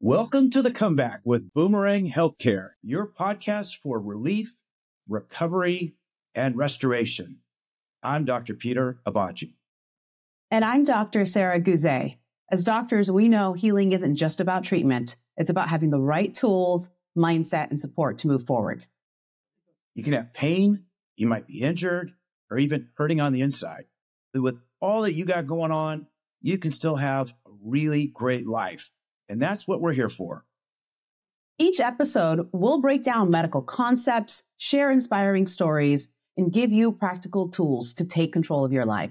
Welcome to The Comeback with Boomerang Healthcare, your podcast for relief, recovery, and restoration. I'm Dr. Peter Abaji. And I'm Dr. Sarah Guzay. As doctors, we know healing isn't just about treatment. It's about having the right tools, mindset, and support to move forward. You can have pain, you might be injured, or even hurting on the inside. But with all that you got going on, you can still have a really great life. And that's what we're here for. Each episode, we'll break down medical concepts, share inspiring stories, and give you practical tools to take control of your life.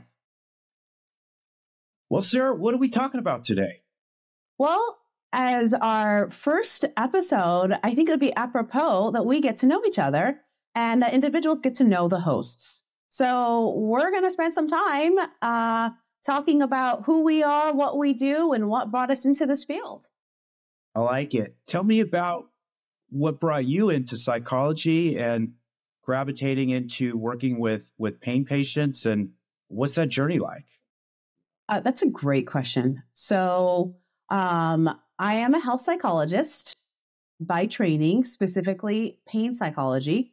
Well, Sarah, what are we talking about today? Well, as our first episode, I think it would be apropos that we get to know each other and that individuals get to know the hosts. So we're going to spend some time talking about who we are, what we do, and what brought us into this field. I like it. Tell me about what brought you into psychology and gravitating into working with pain patients, and what's that journey like? That's a great question. So I am a health psychologist by training, specifically pain psychology.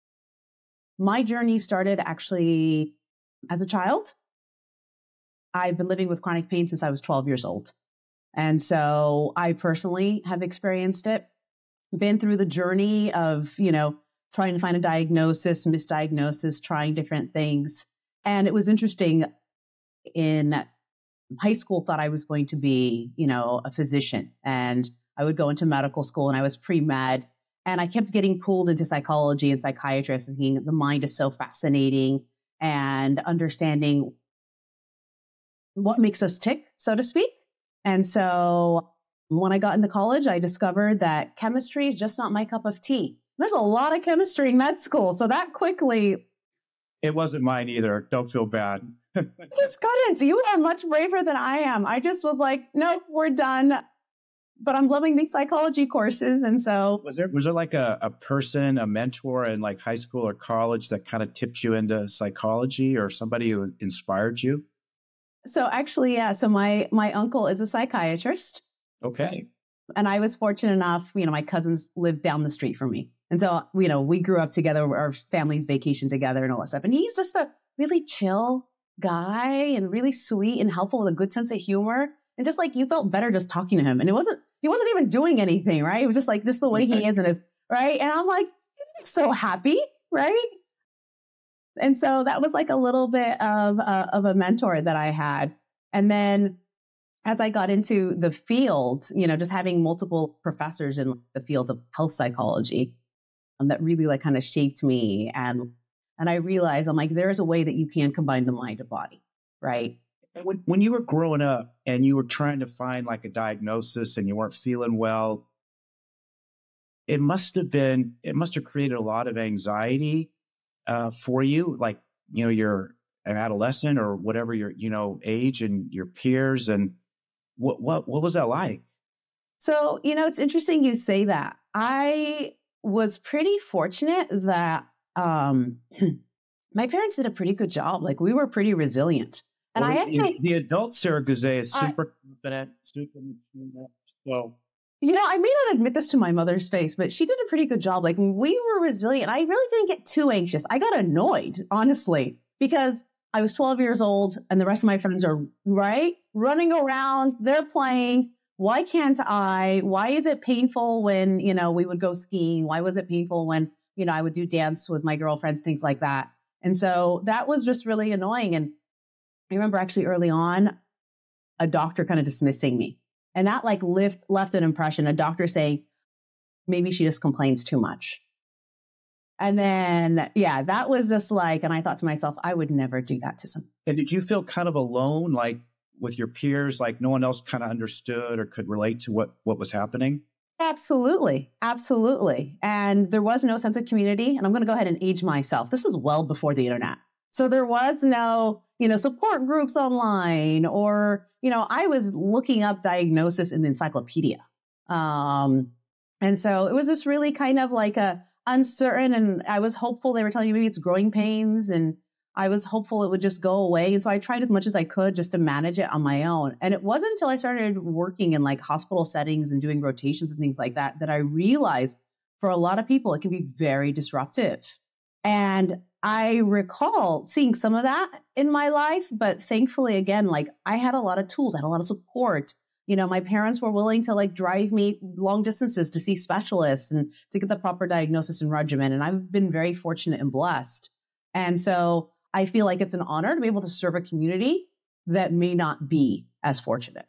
My journey started actually as a child. I've been living with chronic pain since I was 12 years old. And so I personally have experienced it, been through the journey of, trying to find a diagnosis, misdiagnosis, trying different things. And it was interesting. In high school, thought I was going to be, a physician, and I would go into medical school, and I was pre-med, and I kept getting pulled into psychology and psychiatrists, thinking the mind is so fascinating and understanding what makes us tick, so to speak. And so when I got into college, I discovered that chemistry is just not my cup of tea. There's a lot of chemistry in med school. So that quickly... It wasn't mine either. Don't feel bad. I just got into, you are much braver than I am. I just was like, nope, we're done. But I'm loving these psychology courses. And so... Was there like a person, a mentor in like high school or college that kind of tipped you into psychology, or somebody who inspired you? So actually, yeah. So my uncle is a psychiatrist. Okay. And I was fortunate enough, my cousins lived down the street from me. And so, we grew up together, our families vacationed together and all that stuff. And he's just a really chill guy and really sweet and helpful with a good sense of humor. And just like you felt better just talking to him. And he wasn't even doing anything, right? It was just like just the way he is and his, right? And I'm like, so happy, right? And so that was like a little bit of a mentor that I had. And then as I got into the field, just having multiple professors in the field of health psychology that really like kind of shaped me. And I realized I'm like, there's a way that you can combine the mind and body, right? When you were growing up and you were trying to find like a diagnosis and you weren't feeling well, it must have created a lot of anxiety for you, like, you're an adolescent or whatever your, age and your peers. And what was that like? So, it's interesting you say that. I was pretty fortunate that my parents did a pretty good job. Like, we were pretty resilient. And well, the adult Sarah Guzay is super confident. So, I may not admit this to my mother's face, but she did a pretty good job. Like, we were resilient. I really didn't get too anxious. I got annoyed, honestly, because I was 12 years old and the rest of my friends are running around. They're playing. Why can't I? Why is it painful when, we would go skiing? Why was it painful when, I would do dance with my girlfriends, things like that. And so that was just really annoying. And I remember actually early on, a doctor kind of dismissing me. And that like left an impression, a doctor saying, maybe she just complains too much. And then, yeah, that was just like, and I thought to myself, I would never do that to someone. And did you feel kind of alone, like with your peers, like no one else kind of understood or could relate to what was happening? Absolutely. Absolutely. And there was no sense of community. And I'm going to go ahead and age myself. This is well before the internet. So there was no, support groups online or, I was looking up diagnosis in the encyclopedia. And so it was just really kind of like a uncertain, and I was hopeful. They were telling me maybe it's growing pains and I was hopeful it would just go away. And so I tried as much as I could just to manage it on my own. And it wasn't until I started working in like hospital settings and doing rotations and things like that, that I realized for a lot of people, it can be very disruptive. And I recall seeing some of that in my life, but thankfully, again, like I had a lot of tools, I had a lot of support. You know, my parents were willing to like drive me long distances to see specialists and to get the proper diagnosis and regimen. And I've been very fortunate and blessed. And so I feel like it's an honor to be able to serve a community that may not be as fortunate.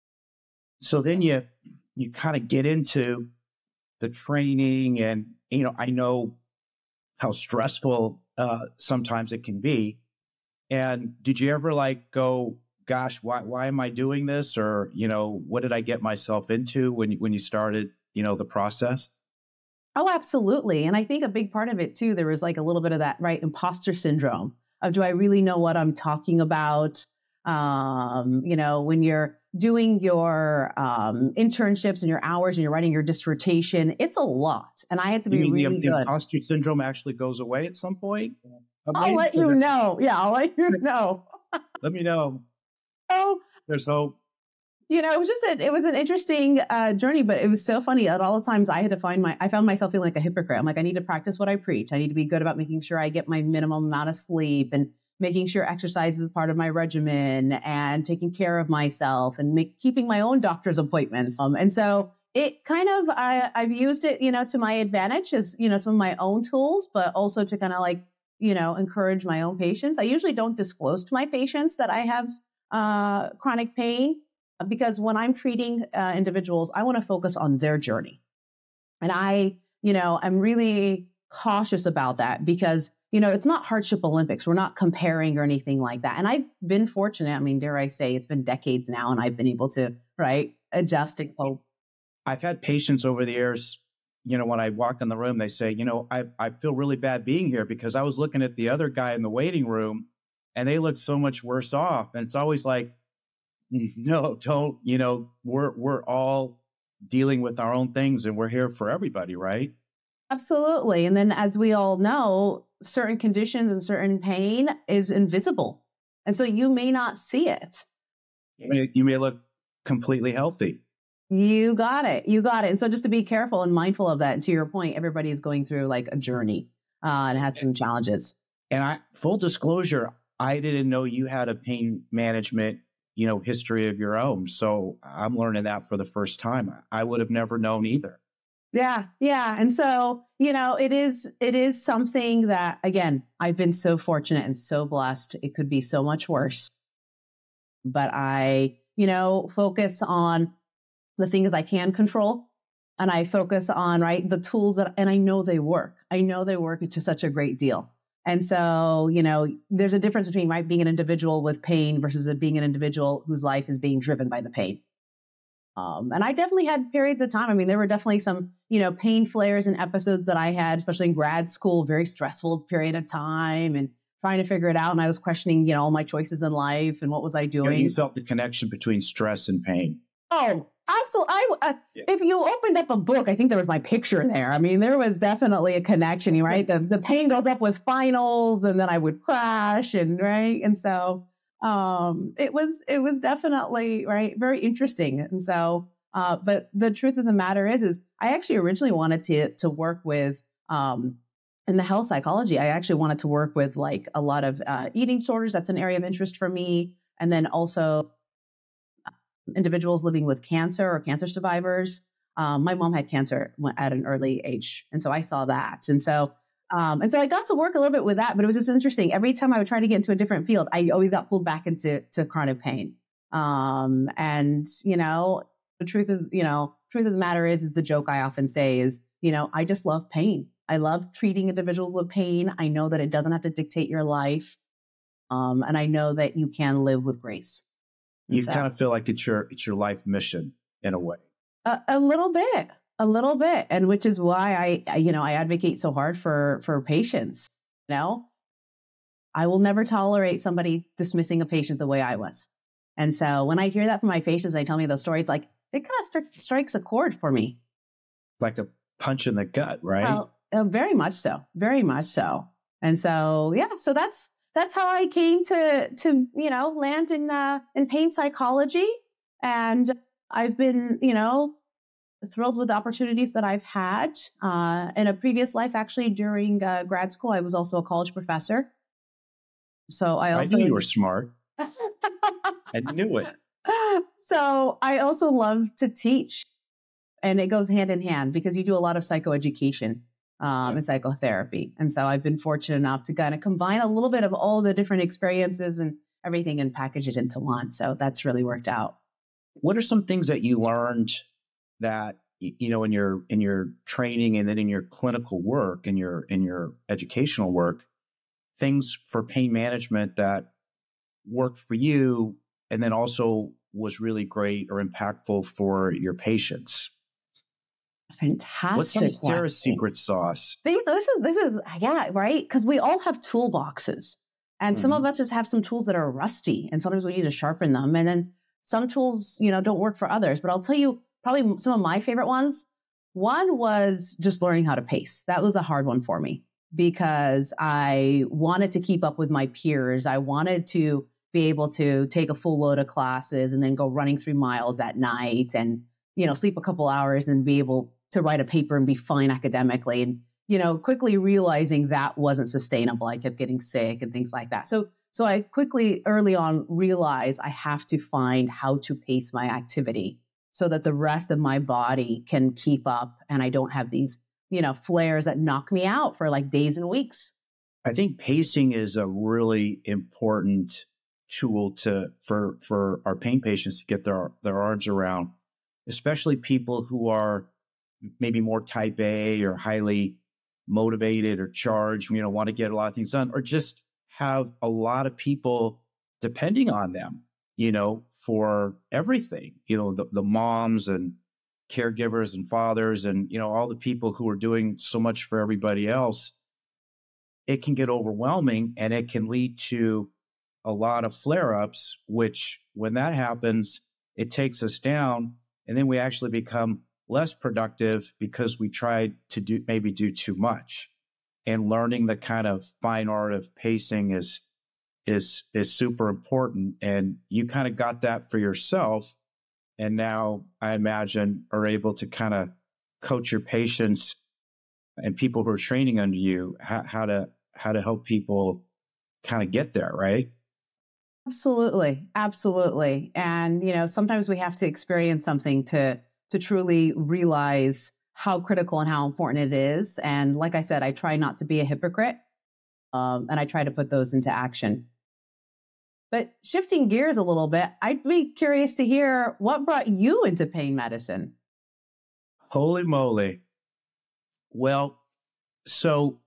So then you kind of get into the training, and, you know, I know how stressful sometimes it can be. And did you ever like go, gosh, why am I doing this? Or, you know, what did I get myself into when you started, you know, the process? Oh, absolutely. And I think a big part of it too, there was like a little bit of that, right? Imposter syndrome of, do I really know what I'm talking about? You know, when you're doing your internships and your hours and you're writing your dissertation, it's a lot. And I had to be really the good. imposter syndrome actually goes away at some point? I'll let you know. Yeah, I'll let you know. Let me know. Oh, there's hope. You know, it was an interesting journey, but it was so funny. At all the times I had to I found myself feeling like a hypocrite. I'm like, I need to practice what I preach. I need to be good about making sure I get my minimum amount of sleep and making sure exercise is part of my regimen and taking care of myself and keeping my own doctor's appointments. And so it kind of, I've used it, you know, to my advantage as, you know, some of my own tools, but also to kind of like, you know, encourage my own patients. I usually don't disclose to my patients that I have chronic pain, because when I'm treating individuals, I want to focus on their journey. And I'm really cautious about that because, you know, it's not hardship Olympics. We're not comparing or anything like that. And I've been fortunate. I mean, dare I say, it's been decades now, and I've been able to, adjust and cope. I've had patients over the years, you know, when I walk in the room, they say, you know, I feel really bad being here because I was looking at the other guy in the waiting room and they look so much worse off. And it's always like, no, don't, you know, we're all dealing with our own things and we're here for everybody, right? Absolutely. And then as we all know, certain conditions and certain pain is invisible. And so you may not see it. You may look completely healthy. You got it. You got it. And so just to be careful and mindful of that. And to your point, everybody is going through like a journey and has some challenges. And full disclosure, I didn't know you had a pain management, you know, history of your own. So I'm learning that for the first time. I would have never known either. Yeah. Yeah. And so, you know, it is something that, again, I've been so fortunate and so blessed. It could be so much worse, but I, you know, focus on the things I can control. And I focus on, the tools and I know they work. I know they work to such a great deal. And so, you know, there's a difference between being an individual with pain versus being an individual whose life is being driven by the pain. And I definitely had periods of time. I mean, there were definitely some, you know, pain flares and episodes that I had, especially in grad school, very stressful period of time and trying to figure it out. And I was questioning, you know, all my choices in life and what was I doing? You felt the connection between stress and pain. Oh, absolutely. If you opened up a book, I think there was my picture there. I mean, there was definitely a connection, right? The pain goes up with finals and then I would crash and so it was definitely very interesting. And so but the truth of the matter is I actually originally wanted to work with in the health psychology. I actually wanted to work with like a lot of eating disorders. That's an area of interest for me. And then also individuals living with cancer or cancer survivors. My mom had cancer at an early age. And so I saw that. And so I got to work a little bit with that, but it was just interesting. Every time I would try to get into a different field, I always got pulled back into chronic pain. And, you know, the truth of the matter is the joke I often say is, you know, I just love pain. I love treating individuals with pain. I know that it doesn't have to dictate your life. And I know that you can live with grace. You kind of feel like it's your life mission in a way. A little bit. And which is why I advocate so hard for patients. You know, I will never tolerate somebody dismissing a patient the way I was. And so when I hear that from my patients, they tell me those stories, like it kind of strikes a chord for me. Like a punch in the gut, right? Well, very much so. Very much so. And so, yeah, so that's that's how I came to land in pain psychology. And I've been, thrilled with the opportunities that I've had. In a previous life, actually, during grad school, I was also a college professor. So I knew you were smart. I knew it. So I also love to teach, and it goes hand in hand because you do a lot of psychoeducation and psychotherapy. And so I've been fortunate enough to kind of combine a little bit of all the different experiences and everything and package it into one. So that's really worked out. What are some things that you learned that, in your training and then in your clinical work and in your educational work, things for pain management that worked for you and then also was really great or impactful for your patients? Fantastic. What's Sarah's secret sauce? This is right. Because we all have toolboxes, and some of us just have some tools that are rusty, and sometimes we need to sharpen them. And then some tools, don't work for others. But I'll tell you, probably some of my favorite ones. One was just learning how to pace. That was a hard one for me because I wanted to keep up with my peers. I wanted to be able to take a full load of classes and then go running 3 miles that night and, sleep a couple hours and be able to write a paper and be fine academically. And, quickly realizing that wasn't sustainable. I kept getting sick and things like that. So I quickly early on realized I have to find how to pace my activity so that the rest of my body can keep up and I don't have these, flares that knock me out for like days and weeks. I think pacing is a really important tool for our pain patients to get their arms around, especially people who are maybe more type A or highly motivated or charged, want to get a lot of things done, or just have a lot of people depending on them, for everything, the moms and caregivers and fathers and, all the people who are doing so much for everybody else. It can get overwhelming and it can lead to a lot of flare-ups, which when that happens, it takes us down and then we actually become less productive because we tried to do too much. And learning the kind of fine art of pacing is super important. And you kind of got that for yourself. And now I imagine are able to kind of coach your patients and people who are training under you how to help people kind of get there, right? Absolutely. Absolutely. And, sometimes we have to experience something to truly realize how critical and how important it is. And like I said, I try not to be a hypocrite, and I try to put those into action. But shifting gears a little bit, I'd be curious to hear what brought you into pain medicine. Holy moly. Well, so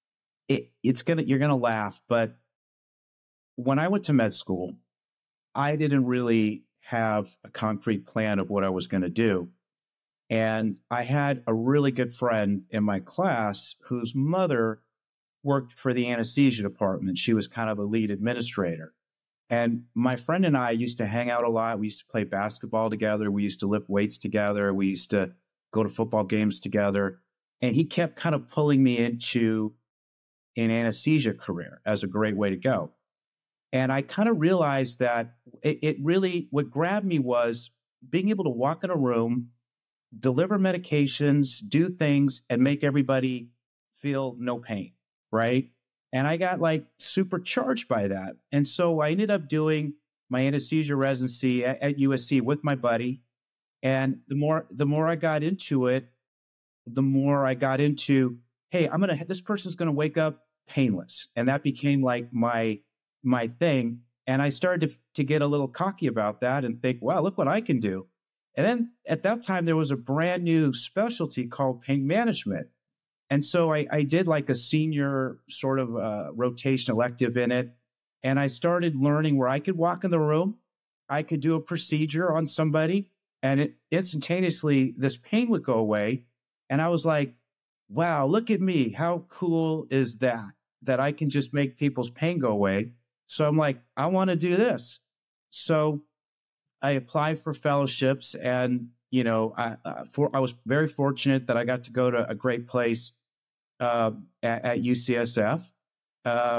you're going to laugh, but when I went to med school, I didn't really have a concrete plan of what I was going to do. And I had a really good friend in my class whose mother worked for the anesthesia department. She was kind of a lead administrator. And my friend and I used to hang out a lot. We used to play basketball together. We used to lift weights together. We used to go to football games together. And he kept kind of pulling me into an anesthesia career as a great way to go. And I kind of realized that it really, what grabbed me was being able to walk in a room, deliver medications, do things, and make everybody feel no pain, right? And I got like supercharged by that. And so I ended up doing my anesthesia residency at USC with my buddy. And the more I got into it, the more I got into, hey, this person's going to wake up painless. And that became like my thing. And I started to get a little cocky about that and think, wow, look what I can do. And then at that time, there was a brand new specialty called pain management. And so I did like a senior sort of rotation elective in it. And I started learning where I could walk in the room. I could do a procedure on somebody and it instantaneously, this pain would go away. And I was like, wow, look at me. How cool is that I can just make people's pain go away. So I'm like, I want to do this. So I applied for fellowships and, I was very fortunate that I got to go to a great place at UCSF.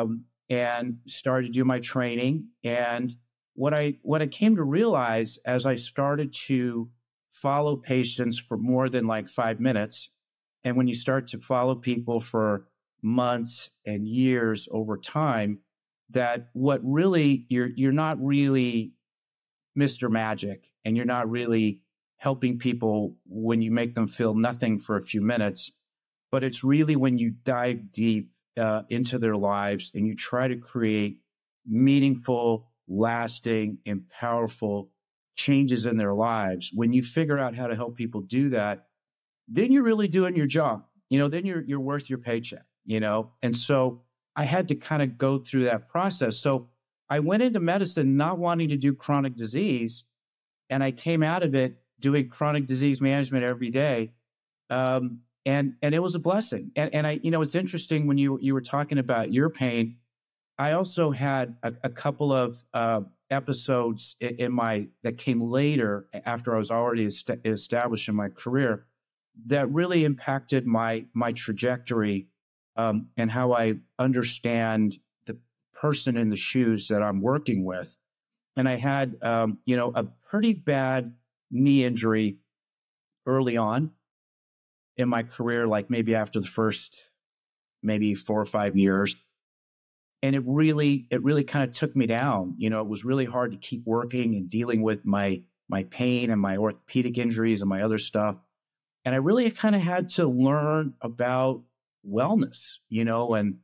and started to do my training. And what I came to realize as I started to follow patients for more than like 5 minutes, and when you start to follow people for months and years over time, that what really you're not really Mr. Magic, and you're not really helping people when you make them feel nothing for a few minutes, but it's really when you dive deep into their lives and you try to create meaningful, lasting, and powerful changes in their lives. When you figure out how to help people do that, then you're really doing your job. Then you're worth your paycheck. And so I had to kind of go through that process. So I went into medicine not wanting to do chronic disease, and I came out of it doing chronic disease management every day. And it was a blessing. And I, it's interesting when you were talking about your pain. I also had a couple of episodes that came later after I was already established in my career that really impacted my trajectory, and how I understand the person in the shoes that I'm working with. And I had, a pretty bad knee injury early on in my career, like maybe after the first maybe 4 or 5 years. And it really kind of took me down. It was really hard to keep working and dealing with my pain and my orthopedic injuries and my other stuff. And I really kind of had to learn about wellness, and,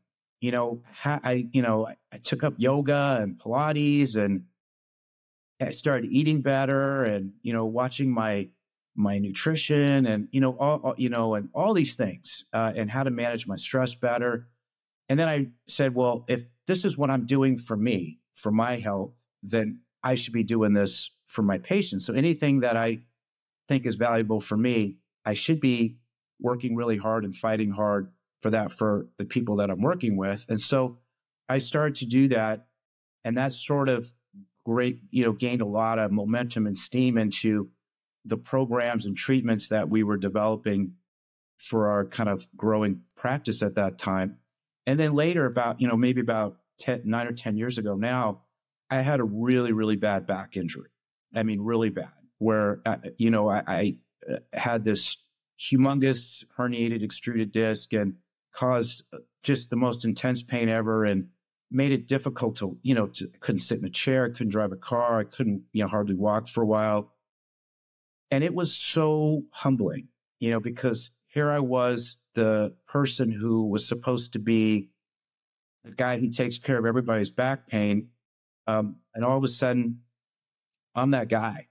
I took up yoga and Pilates, and I started eating better and, watching my nutrition and, and all these things, and how to manage my stress better. And then I said, well, if this is what I'm doing for me, for my health, then I should be doing this for my patients. So anything that I think is valuable for me, I should be working really hard and fighting hard for that for the people that I'm working with. And so I started to do that. And that sort of gained a lot of momentum and steam into the programs and treatments that we were developing for our kind of growing practice at that time. And then later, about, maybe about 9 or 10 years ago now, I had a really, really bad back injury. I mean, really bad, where, I had this humongous herniated extruded disc and caused just the most intense pain ever, and made it difficult to, couldn't sit in a chair, I couldn't drive a car, I couldn't, hardly walk for a while. And it was so humbling, because here I was, the person who was supposed to be the guy who takes care of everybody's back pain. And all of a sudden, I'm that guy.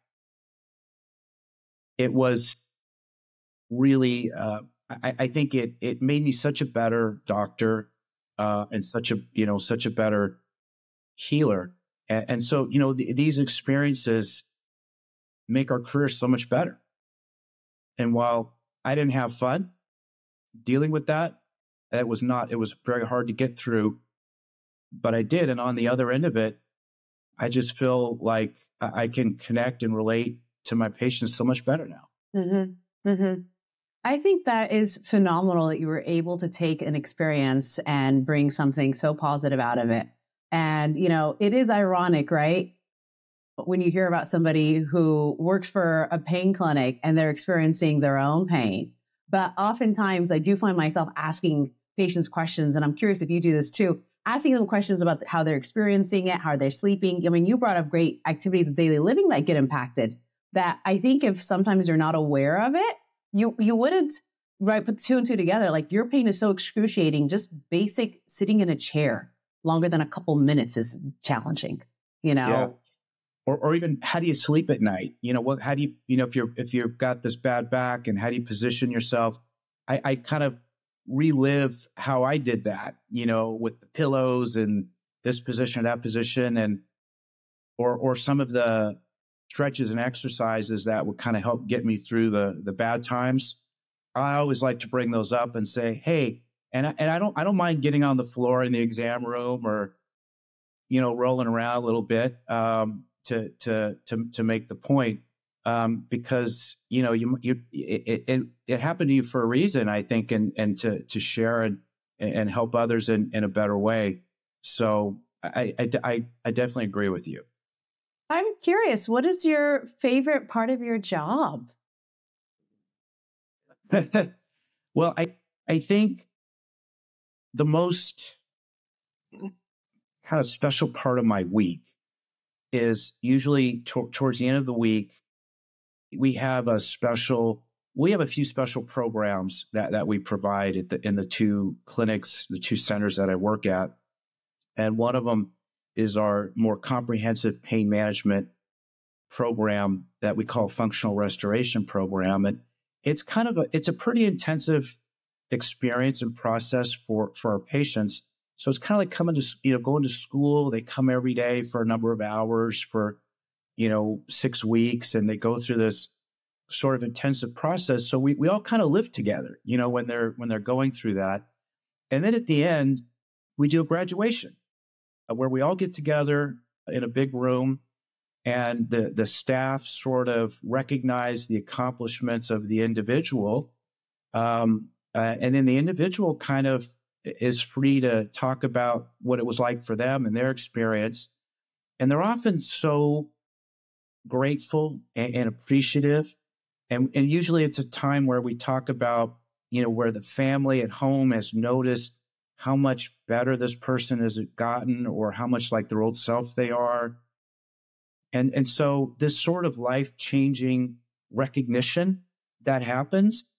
It was really, I think it made me such a better doctor, and such a better healer. And so, these experiences make our career so much better. And while I didn't have fun dealing with that, it was very hard to get through, but I did. And on the other end of it, I just feel like I can connect and relate to my patients so much better now. Mm-hmm. Mm-hmm. I think that is phenomenal that you were able to take an experience and bring something so positive out of it. And, it is ironic, right? When you hear about somebody who works for a pain clinic and they're experiencing their own pain. But oftentimes I do find myself asking patients questions, and I'm curious if you do this too, asking them questions about how they're experiencing it, how they're sleeping. I mean, you brought up great activities of daily living that get impacted, that I think if sometimes you're not aware of it, you wouldn't put two and two together. Like, your pain is so excruciating, just basic sitting in a chair longer than a couple minutes is challenging, Yeah. Or even, how do you sleep at night? How do you, if you've got this bad back, and how do you position yourself? I kind of relive how I did that, with the pillows and this position, that position, and, or some of the stretches and exercises that would kind of help get me through the bad times. I always like to bring those up and say, hey, and I don't mind getting on the floor in the exam room, or, rolling around a little bit, to make the point, because it happened to you for a reason, I think, and to share and help others in a better way. So I definitely agree with you. I'm curious, what is your favorite part of your job? Well, I think the most kind of special part of my week is usually towards the end of the week. We have a few special programs that we provide in the two clinics, the two centers that I work at. And one of them is our more comprehensive pain management program that we call functional restoration program. And it's a pretty intensive experience and process for our patients. So it's kind of like going to school. They come every day for a number of hours for, 6 weeks, and they go through this sort of intensive process. So we all kind of live together, when they're going through that. And then at the end, we do a graduation where we all get together in a big room, and the staff sort of recognize the accomplishments of the individual. And then the individual kind of is free to talk about what it was like for them and their experience. And they're often so grateful and appreciative. And usually it's a time where we talk about, where the family at home has noticed how much better this person has gotten or how much like their old self they are. And so this sort of life-changing recognition that happens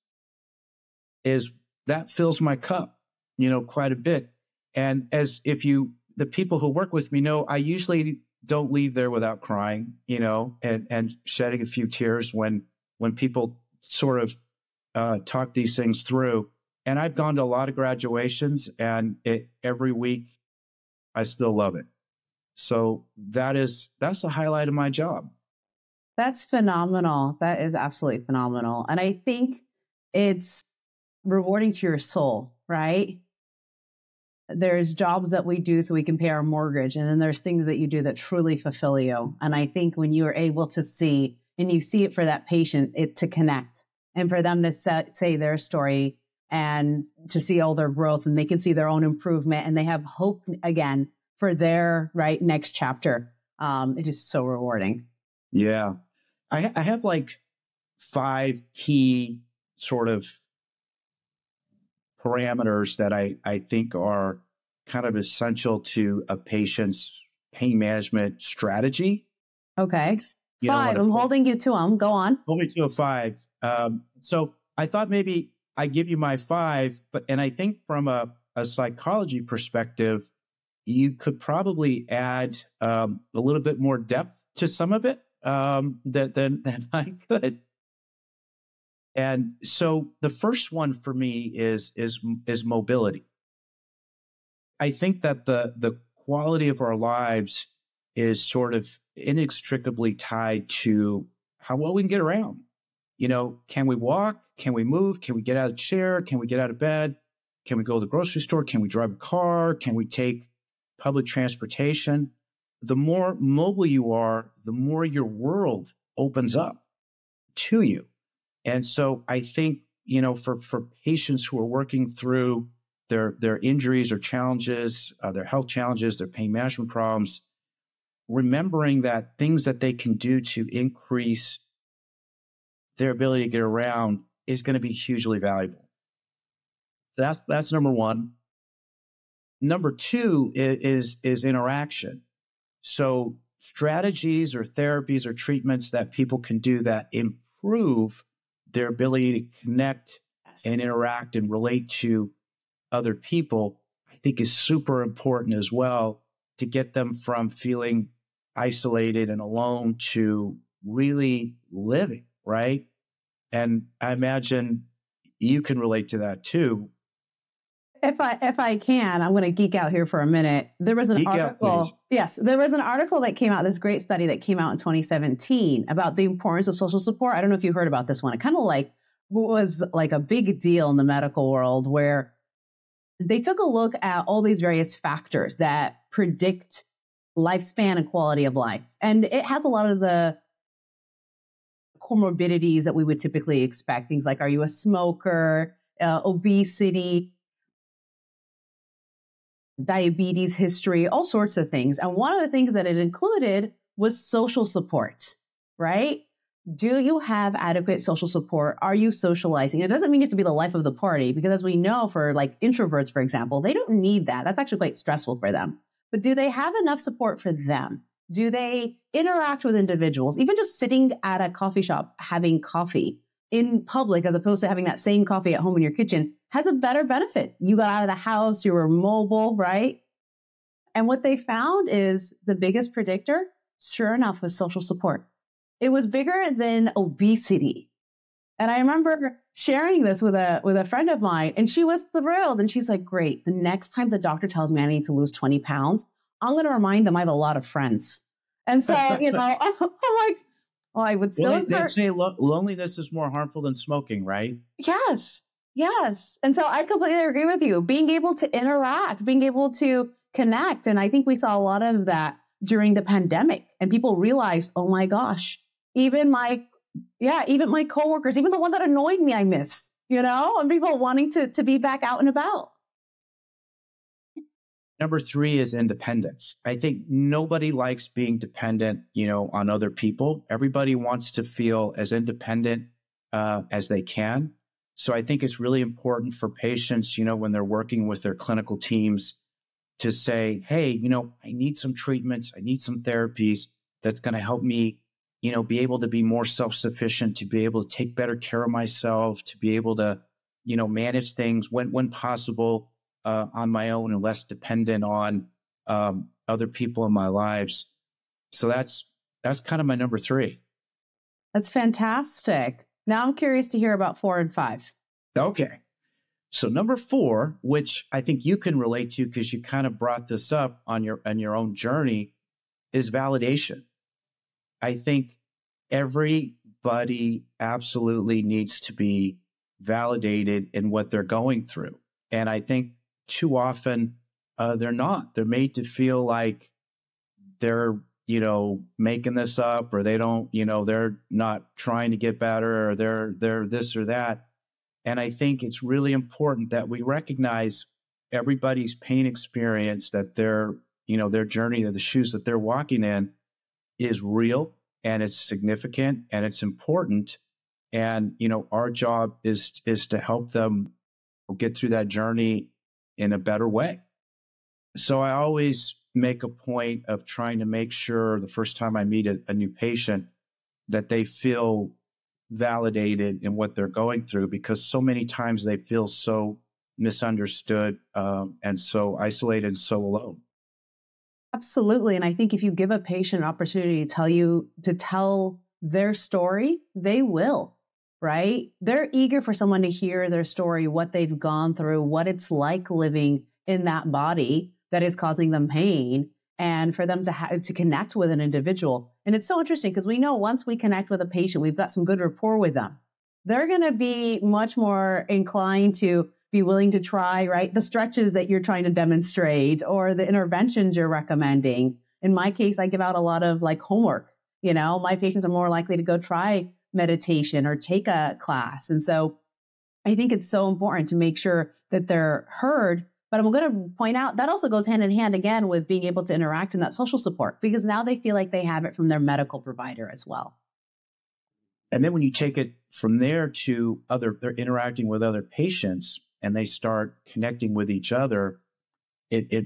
is that fills my cup, quite a bit. And the people who work with me know, I usually don't leave there without crying, and shedding a few tears when people sort of talk these things through. And I've gone to a lot of graduations, and every week I still love it. So that's the highlight of my job. That's phenomenal. That is absolutely phenomenal. And I think it's rewarding to your soul, right? There's jobs that we do so we can pay our mortgage. And then there's things that you do that truly fulfill you. And I think when you are able to see, and you see it for that patient, to connect and for them to say their story and to see all their growth, and they can see their own improvement, and they have hope again for their next chapter. It is so rewarding. Yeah. I have like 5 key sort of parameters that I think are kind of essential to a patient's pain management strategy. Okay. 5. I'm holding you to them. Go on. Hold me to a 5. So I thought maybe I give you my 5, and I think from a psychology perspective, you could probably add a little bit more depth to some of it than I could. And so the first one for me is mobility. I think that the quality of our lives is sort of inextricably tied to how well we can get around. Can we walk? Can we move? Can we get out of the chair? Can we get out of bed? Can we go to the grocery store? Can we drive a car? Can we take public transportation? The more mobile you are, the more your world opens up to you. And so I think, for patients who are working through their injuries or challenges, their health challenges, their pain management problems, remembering that things that they can do to increase their ability to get around is going to be hugely valuable. That's number one. Number 2 is interaction. So strategies or therapies or treatments that people can do that improve their ability to connect and interact and relate to other people, I think is super important as well, to get them from feeling isolated and alone to really living, right? And I imagine you can relate to that too. If I can, I'm going to geek out here for a minute. There was an article. Yes, there was an article that came out, this great study that came out in 2017 about the importance of social support. I don't know if you heard about this one. It kind of was like a big deal in the medical world, where they took a look at all these various factors that predict lifespan and quality of life. And it has a lot of the comorbidities that we would typically expect. Things like, are you a smoker, obesity, diabetes history, all sorts of things. And one of the things that it included was social support, right? Do you have adequate social support? Are you socializing? It doesn't mean you have to be the life of the party, because as we know, for like introverts, for example, they don't need that. That's actually quite stressful for them. But do they have enough support for them? Do they interact with individuals? Even just sitting at a coffee shop, having coffee in public, as opposed to having that same coffee at home in your kitchen, has a better benefit. You got out of the house, you were mobile, right? And what they found is the biggest predictor, sure enough, was social support. It was bigger than obesity. And I remember sharing this with a friend of mine, and she was thrilled. And she's like, great, the next time the doctor tells me I need to lose 20 pounds, I'm going to remind them I have a lot of friends. And so, I'm like, well, I would still. Well, they say loneliness is more harmful than smoking, right? Yes. And so I completely agree with you. Being able to interact, being able to connect. And I think we saw a lot of that during the pandemic, and people realized, oh my gosh, even my coworkers, even the one that annoyed me, I miss, and people wanting to be back out and about. Number 3 is independence. I think nobody likes being dependent, on other people. Everybody wants to feel as independent as they can. So I think it's really important for patients, when they're working with their clinical teams, to say, hey, I need some treatments, I need some therapies that's going to help me, be able to be more self-sufficient, to be able to take better care of myself, to be able to, manage things when possible on my own and less dependent on other people in my lives. So that's kind of my number 3. That's fantastic. Now I'm curious to hear about 4 and 5. Okay. So number 4, which I think you can relate to because you kind of brought this up on your own journey, is validation. I think everybody absolutely needs to be validated in what they're going through. And I think too often they're not. They're made to feel like they're, making this up, or they don't, they're not trying to get better, or they're this or that. And I think it's really important that we recognize everybody's pain experience, that their journey, or the shoes that they're walking in, is real, and it's significant, and it's important. And, our job is to help them get through that journey in a better way. So I always make a point of trying to make sure the first time I meet a new patient that they feel validated in what they're going through, because so many times they feel so misunderstood and so isolated and so alone. Absolutely. And I think if you give a patient an opportunity to tell their story, they will, right? They're eager for someone to hear their story, what they've gone through, what it's like living in that body that is causing them pain, and for them to connect with an individual. And it's so interesting because we know once we connect with a patient, we've got some good rapport with them. They're going to be much more inclined to be willing to try, right, the stretches that you're trying to demonstrate or the interventions you're recommending. In my case, I give out a lot of like homework. My patients are more likely to go try meditation or take a class. And so I think it's so important to make sure that they're heard. But I'm going to point out that also goes hand in hand again with being able to interact in that social support, because now they feel like they have it from their medical provider as well. And then when you take it from there to they're interacting with other patients and they start connecting with each other, it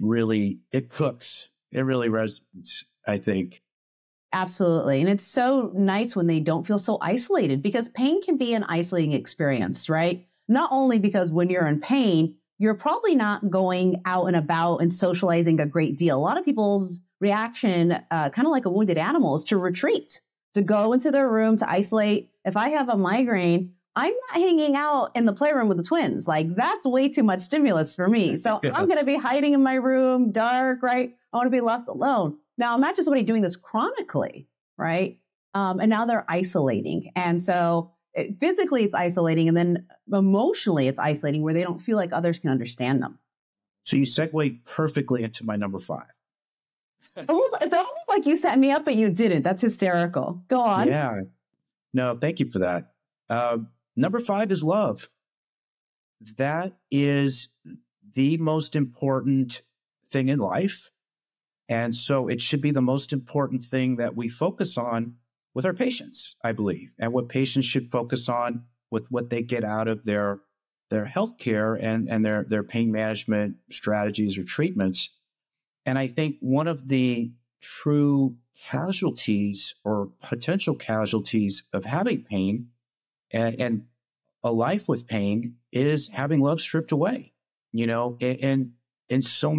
cooks. It really resonates, I think. Absolutely. And it's so nice when they don't feel so isolated, because pain can be an isolating experience, right? Not only because when you're in pain, you're probably not going out and about and socializing a great deal. A lot of people's reaction, kind of like a wounded animal, is to retreat, to go into their room, to isolate. If I have a migraine, I'm not hanging out in the playroom with the twins. Like, that's way too much stimulus for me. So I'm going to be hiding in my room, dark, right? I want to be left alone. Now, imagine somebody doing this chronically, right? And now they're isolating. And so physically it's isolating, and then emotionally it's isolating, where they don't feel like others can understand them. So you segue perfectly into my number 5. It's almost like you set me up, but you didn't. That's hysterical. Go on. Yeah. No, thank you for that. Number 5 is love. That is the most important thing in life. And so it should be the most important thing that we focus on with our patients, I believe, and what patients should focus on with what they get out of their healthcare and their pain management strategies or treatments. And I think one of the true casualties or potential casualties of having pain and a life with pain is having love stripped away, and in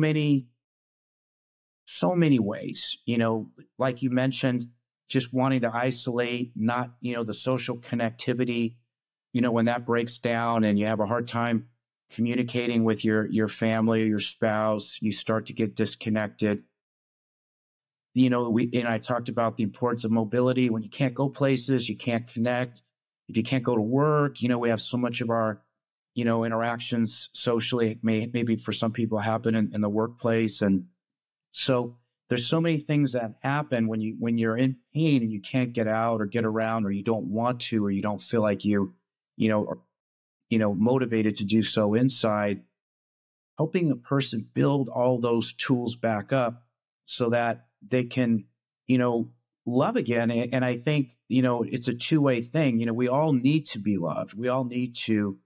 so many ways, like you mentioned, just wanting to isolate, not, the social connectivity, when that breaks down and you have a hard time communicating with your family or your spouse, you start to get disconnected. And I talked about the importance of mobility. When you can't go places, you can't connect. If you can't go to work, we have so much of our, interactions socially, maybe for some people happen in the workplace. And so there's so many things that happen when you're in pain and you can't get out or get around, or you don't want to, or you don't feel like are, motivated to do so inside. Helping a person build all those tools back up so that they can, love again. And I think, it's a two-way thing. We all need to be loved. We all need to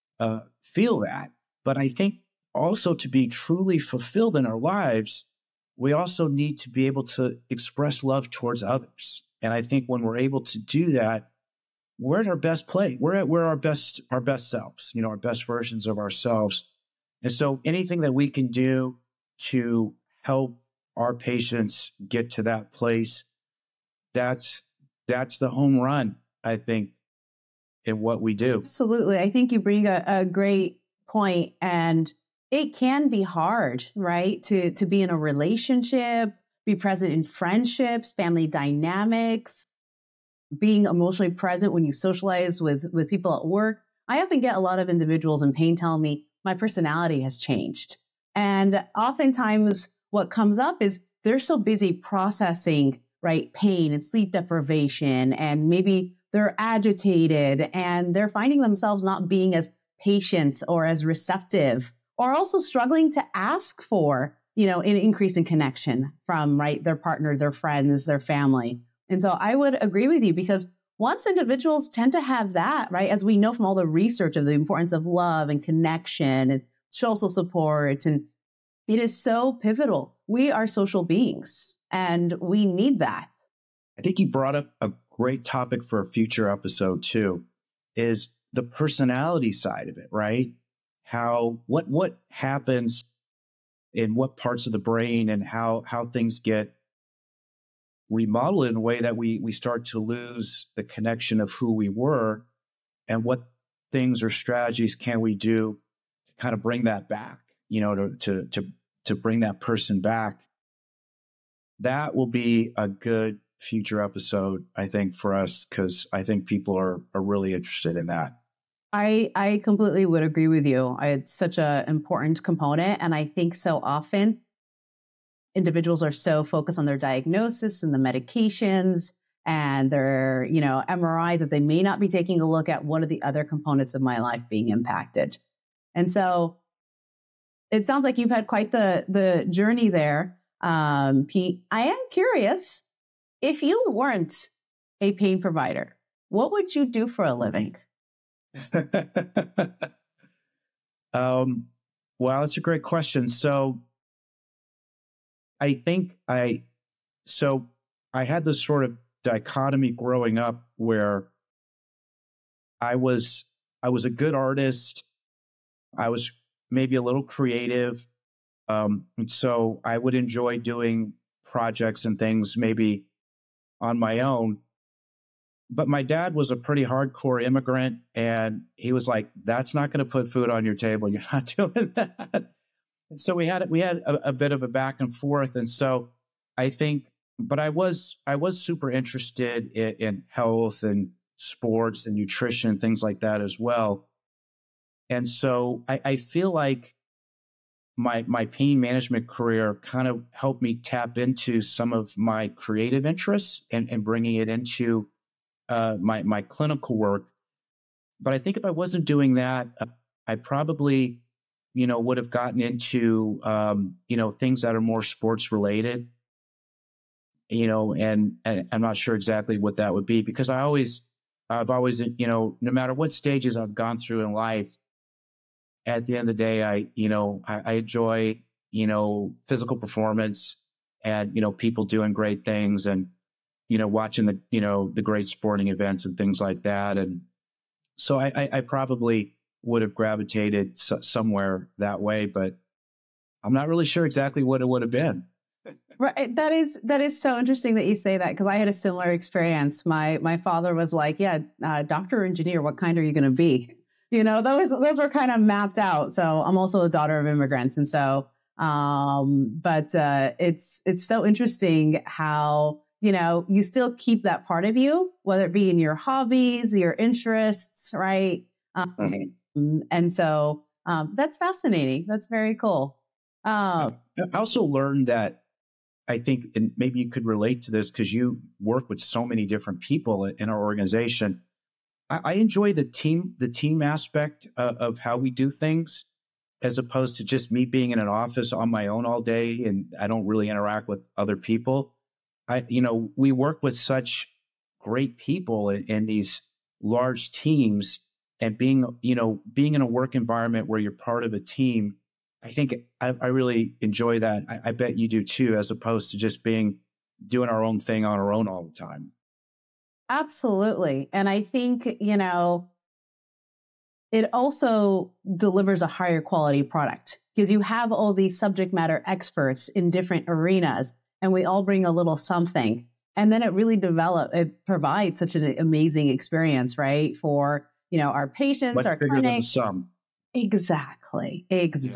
feel that. But I think also to be truly fulfilled in our lives, we also need to be able to express love towards others. And I think when we're able to do that, we're at our best play. We're our best selves, our best versions of ourselves. And so anything that we can do to help our patients get to that place, that's the home run, I think, in what we do. Absolutely. I think you bring a great point, and it can be hard, right? To be in a relationship, be present in friendships, family dynamics, being emotionally present when you socialize with people at work. I often get a lot of individuals in pain telling me my personality has changed. And oftentimes what comes up is they're so busy processing, right, pain and sleep deprivation, and maybe they're agitated and they're finding themselves not being as patient or as receptive, or also struggling to ask for, an increase in connection from, right, their partner, their friends, their family. And so I would agree with you, because once individuals tend to have that, right, as we know from all the research of the importance of love and connection and social support, and it is so pivotal. We are social beings and we need that. I think you brought up a great topic for a future episode too, is the personality side of it, right? What happens in what parts of the brain, and how things get remodeled in a way that we start to lose the connection of who we were, and what things or strategies can we do to kind of bring that back, to bring that person back. That will be a good future episode, I think, for us, because I think people are really interested in that. I completely would agree with you. It's such an important component. And I think so often individuals are so focused on their diagnosis and the medications and their, MRIs, that they may not be taking a look at what are the other components of my life being impacted. And so it sounds like you've had quite the journey there, Pete. I am curious, if you weren't a pain provider, what would you do for a living? Well, that's a great question. So I think I had this sort of dichotomy growing up where I was a good artist. I was maybe a little creative. And so I would enjoy doing projects and things maybe on my own. But my dad was a pretty hardcore immigrant, and he was like, that's not going to put food on your table. You're not doing that. And so we had a bit of a back and forth. And so I think, but I was super interested in health and sports and nutrition and things like that as well. And so I feel like my pain management career kind of helped me tap into some of my creative interests and bringing it into my clinical work. But I think if I wasn't doing that, I probably would have gotten into, things that are more sports related, and I'm not sure exactly what that would be because I've always, no matter what stages I've gone through in life, at the end of the day, I enjoy, physical performance and, people doing great things and, watching the great sporting events and things like that. And so I probably would have gravitated somewhere that way, but I'm not really sure exactly what it would have been. Right. That is so interesting that you say that because I had a similar experience. My father was like, "Yeah, doctor or engineer. What kind are you going to be?" Those were kind of mapped out. So I'm also a daughter of immigrants, and so, but it's so interesting how you still keep that part of you, whether it be in your hobbies, your interests, right? And so that's fascinating. That's very cool. I also learned that I think, and maybe you could relate to this because you work with so many different people in our organization. I enjoy the team aspect of how we do things, as opposed to just me being in an office on my own all day and I don't really interact with other people. We work with such great people in these large teams, and being in a work environment where you're part of a team. I think I really enjoy that. I bet you do too, as opposed to just doing our own thing on our own all the time. Absolutely. And I think, it also delivers a higher quality product because you have all these subject matter experts in different arenas and we all bring a little something. And then it provides such an amazing experience, right? For, our patients, Much our bigger than the clinics. sum. Exactly.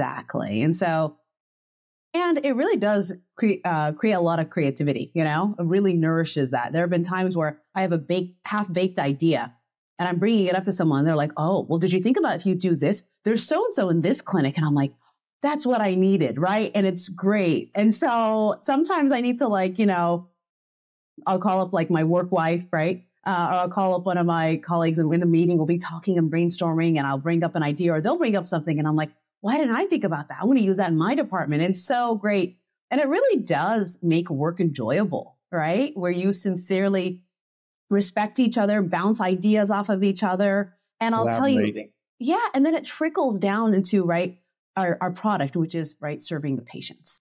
And it really does create a lot of creativity, it really nourishes that. There have been times where I have a half-baked idea and I'm bringing it up to someone. They're like, oh, well, did you think about if you do this? There's so-and-so in this clinic. And I'm like, that's what I needed, right? And it's great. And so sometimes I need to I'll call up like my work wife, right? Or I'll call up one of my colleagues and in a meeting, we'll be talking and brainstorming and I'll bring up an idea or they'll bring up something and I'm like, why didn't I think about that? I want to use that in my department. It's so great. And it really does make work enjoyable, right? Where you sincerely respect each other, bounce ideas off of each other. And I'll tell you, yeah. And then it trickles down into, right, our product, which is, right, serving the patients.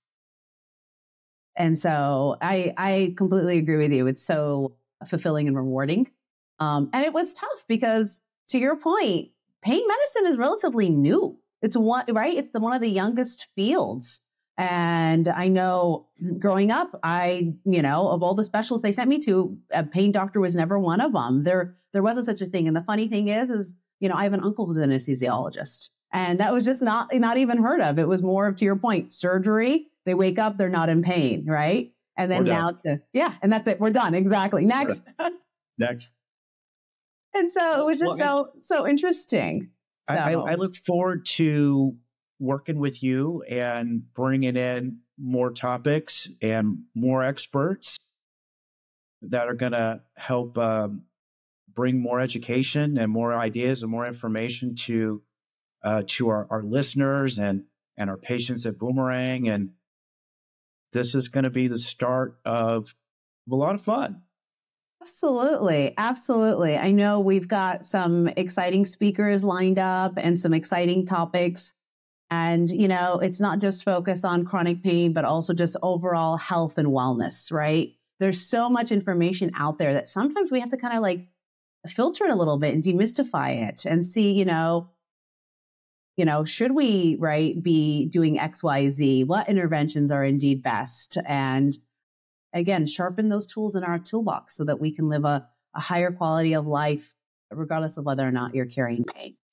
And so I completely agree with you. It's so fulfilling and rewarding. And it was tough because, to your point, pain medicine is relatively new. It's one of the youngest fields. And I know growing up, of all the specialists they sent me to, a pain doctor was never one of them. There wasn't such a thing. And the funny thing is, I have an uncle who's an anesthesiologist, and that was just not even heard of. It was more of, to your point, surgery. They wake up, they're not in pain, right? And then and that's it. We're done. Exactly. Next. Next. And so it was just so interesting. So. I look forward to working with you and bringing in more topics and more experts that are going to help bring more education and more ideas and more information to our listeners and our patients at Boomerang. And this is going to be the start of a lot of fun. Absolutely. Absolutely. I know we've got some exciting speakers lined up and some exciting topics. And, it's not just focus on chronic pain, but also just overall health and wellness, right? There's so much information out there that sometimes we have to kind of filter it a little bit and demystify it and see, should we, right, be doing X, Y, Z? What interventions are indeed best? And again, sharpen those tools in our toolbox so that we can live a higher quality of life, regardless of whether or not you're carrying pain.